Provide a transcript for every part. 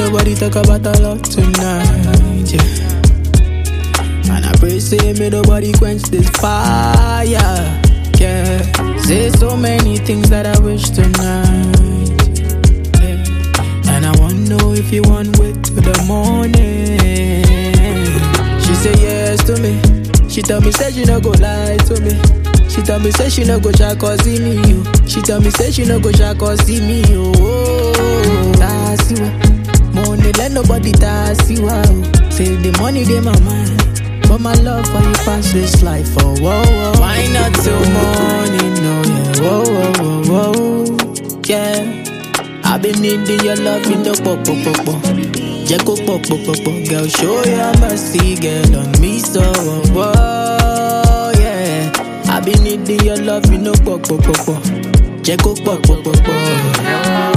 nobody talk about our love tonight, yeah. And I pray, say, may nobody quench this fire, yeah. Say so many things that I wish tonight, yeah. And I wanna know if you want wait till the morning. She say yes to me. She tell me, say she no go lie to me. She tell me, say she no go try cause see me, yo. She tell me, say she no go try cause see me, yo. Tasiwa, money let nobody tasiwa. Say the money they my mind, but my love for you pass this life, oh, whoa, whoa. Why not till morning, no, yeah, whoa, whoa, whoa, whoa, yeah. I've been needing your love in the pop, pop, pop, pop. Jeko pop, pop, pop, pop. Girl, show your mercy, girl, on me, so, whoa, yeah. I've been needing your love, you know, pop, pop, pop, pop. Jeko pop, pop, pop, pop.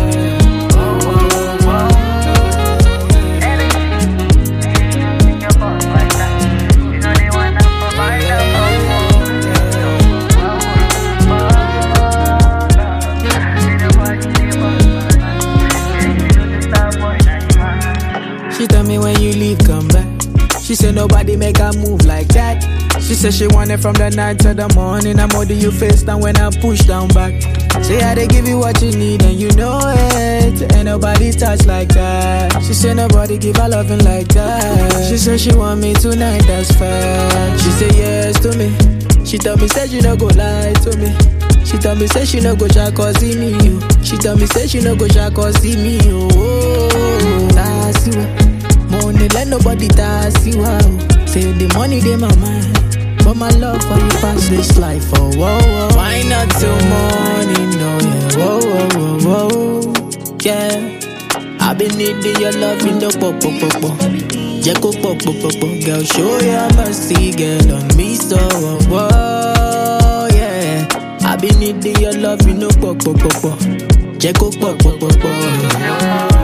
She tell me when you leave, come back. She said nobody make her move like that. She said she want it from the night to the morning. I'm holding you face down when I push down back. Say I they give you what you need and you know it. Ain't nobody touch like that. She said nobody give her loving like that. She said she want me tonight, that's fact. She said yes to me. She tell me say she no go lie to me. She tell me say she no go try cause see me, you. She tell me say she no go try cause see me, you. Tasiwa, money let nobody tasiwa. Say the money they my mind, but my love for you pass this life, oh, whoa, whoa. Why not till morning, no, yeah, whoa, whoa, whoa, whoa, yeah. I've been needing your love in the pop, pop, pop, pop. Jeko pop, pop, pop, pop. Girl, show your mercy, girl, on me, so, whoa, yeah. I've been needing your love, you know, pop, pop, pop, pop. Jeko pop, pop, pop, pop.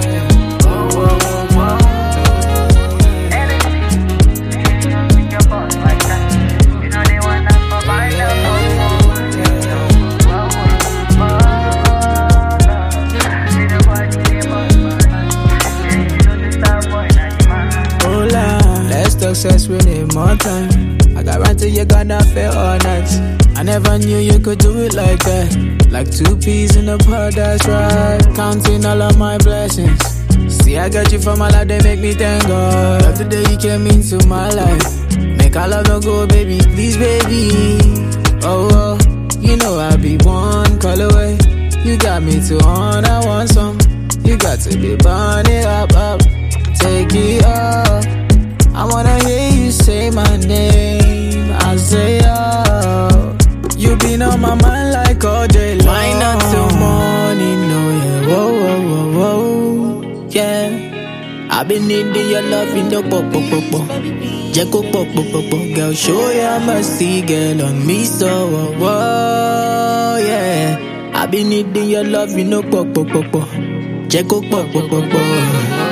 Success, we need more time. I guarantee you're gonna fail all night. I never knew you could do it like that. Like two peas in a pod, that's right. Counting all of my blessings. See, I got you from my life, they make me thank God. Love the day you came into my life. Make our love no go, baby, please, baby. Oh, oh, you know I'll be one call away. You got me to on, I want some. You got to be burning up, up. Take it up. I wanna hear you say my name. I say, oh, you been on my mind like all day long. Why not till morning, no, yeah, whoa, whoa, whoa, whoa, yeah. I've been needing your love in the pop, pop, pop, pop. Jeko pop, pop, pop, pop. Girl, show your mercy, girl, on me, so, whoa, yeah. I've been needing your love in the pop, pop, pop, pop. Jeko pop, pop, pop, pop.